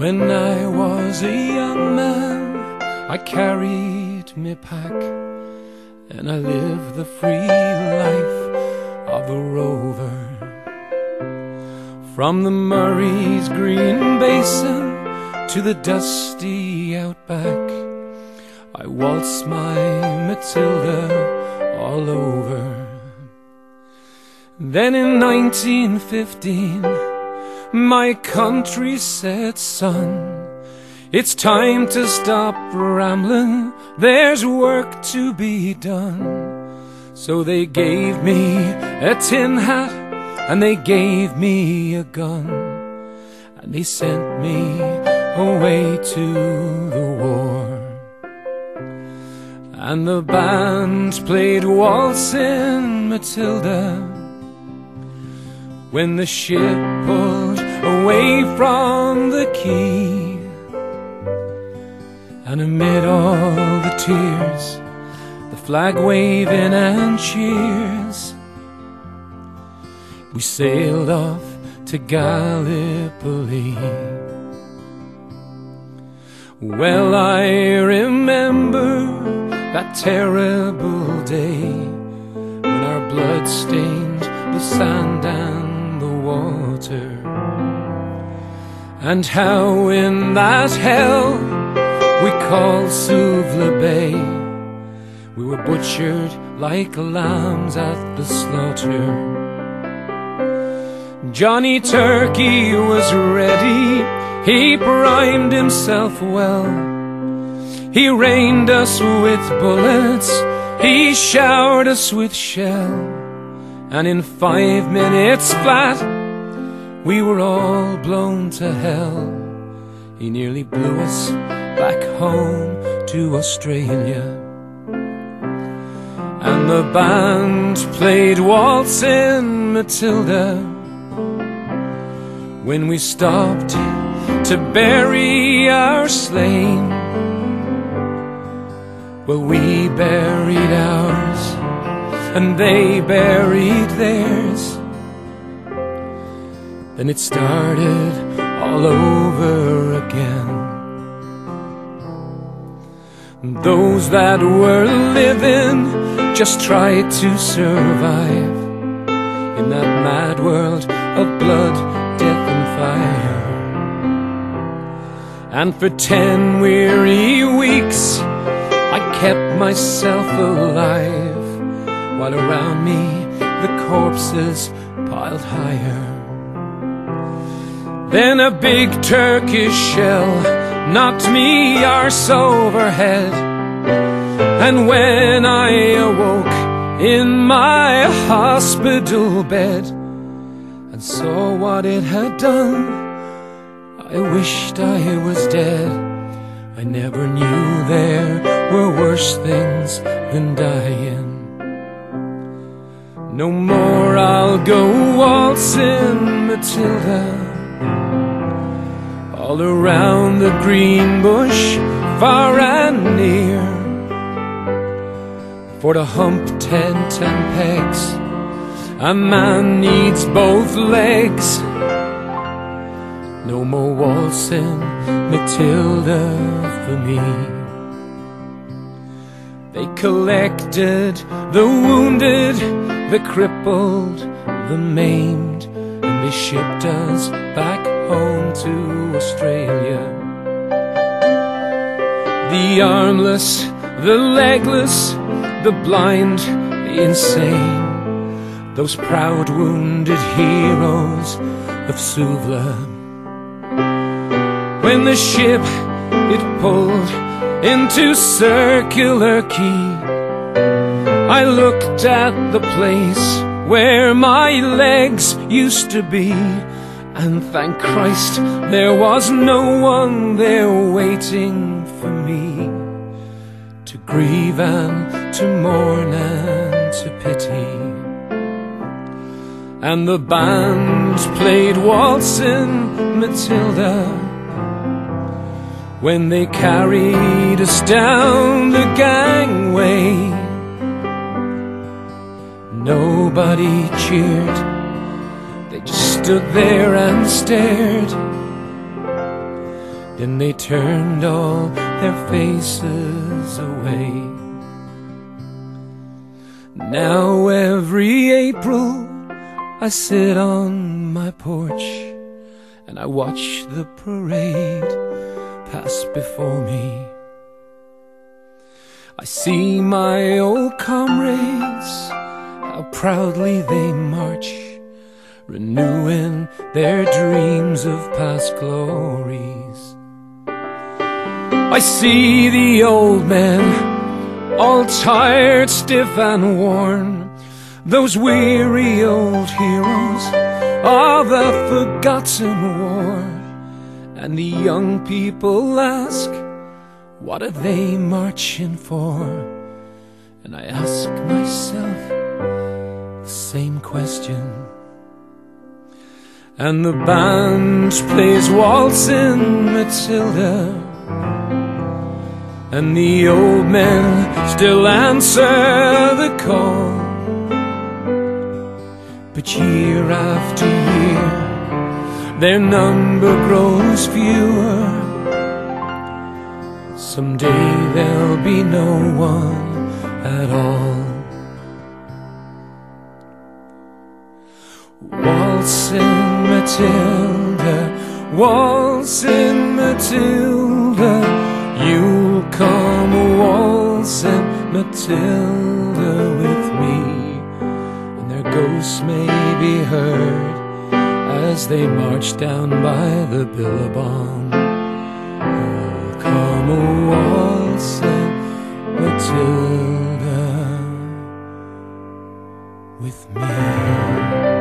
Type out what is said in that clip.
When I was a young man, I carried me pack, and I lived the free life of a rover. From the Murray's green basin to the dusty outback, I waltzed my Matilda all over. Then in 1915, my country said, son, it's time to stop rambling, there's work to be done. So they gave me a tin hat and they gave me a gun, and they sent me away to the war. And the band played Waltzing Matilda when the ship pulled away from the quay. And amid all the tears, the flag waving and cheers, we sailed off to Gallipoli. Well, I remember that terrible day when our blood stained the sand and the water, and how in that hell we called Suvla Bay we were butchered like lambs at the slaughter. Johnny Turkey was ready, he primed himself well, he rained us with bullets, he showered us with shell, and in 5 minutes flat we were all blown to hell. He nearly blew us back home to Australia. And the band played Waltzing Matilda when we stopped to bury our slain. Well, we buried ours and they buried theirs. Then it started all over again. Those that were living just tried to survive in that mad world of blood, death and fire. And for 10 weary weeks I kept myself alive, while around me the corpses piled higher. Then a big Turkish shell knocked me arse overhead, and when I awoke in my hospital bed and saw what it had done, I wished I was dead. I never knew there were worse things than dying. No more I'll go waltzing Matilda all around the green bush, far and near. For to hump tent and pegs, a man needs both legs. No more waltzing Matilda for me. They collected the wounded, the crippled, the maimed, and they shipped us back home to Australia. The armless, the legless, the blind, the insane, those proud wounded heroes of Suvla. When the ship, it pulled into Circular Quay, I looked at the place where my legs used to be, and thank Christ there was no one there waiting for me to grieve and to mourn and to pity. And the band played Waltzing Matilda when they carried us down the gangway. Nobody cheered, they just stood there and stared. then they turned all their faces away. Now every April I sit on my porch and I watch the parade pass before me. I see my old comrades, how proudly they march, renewing their dreams of past glories. I see the old men, all tired, stiff and worn, those weary old heroes of the forgotten war. And the young people ask, what are they marching for? And I ask myself the same question. And the band plays Waltzing Matilda, and the old men still answer the call. But year after year their number grows fewer. Someday there'll be no one at all. Waltzing Matilda, waltzing Matilda, you'll come waltzing Matilda with me. And their ghosts may be heard as they march down by the Billabong. Oh, come waltzing Matilda with me.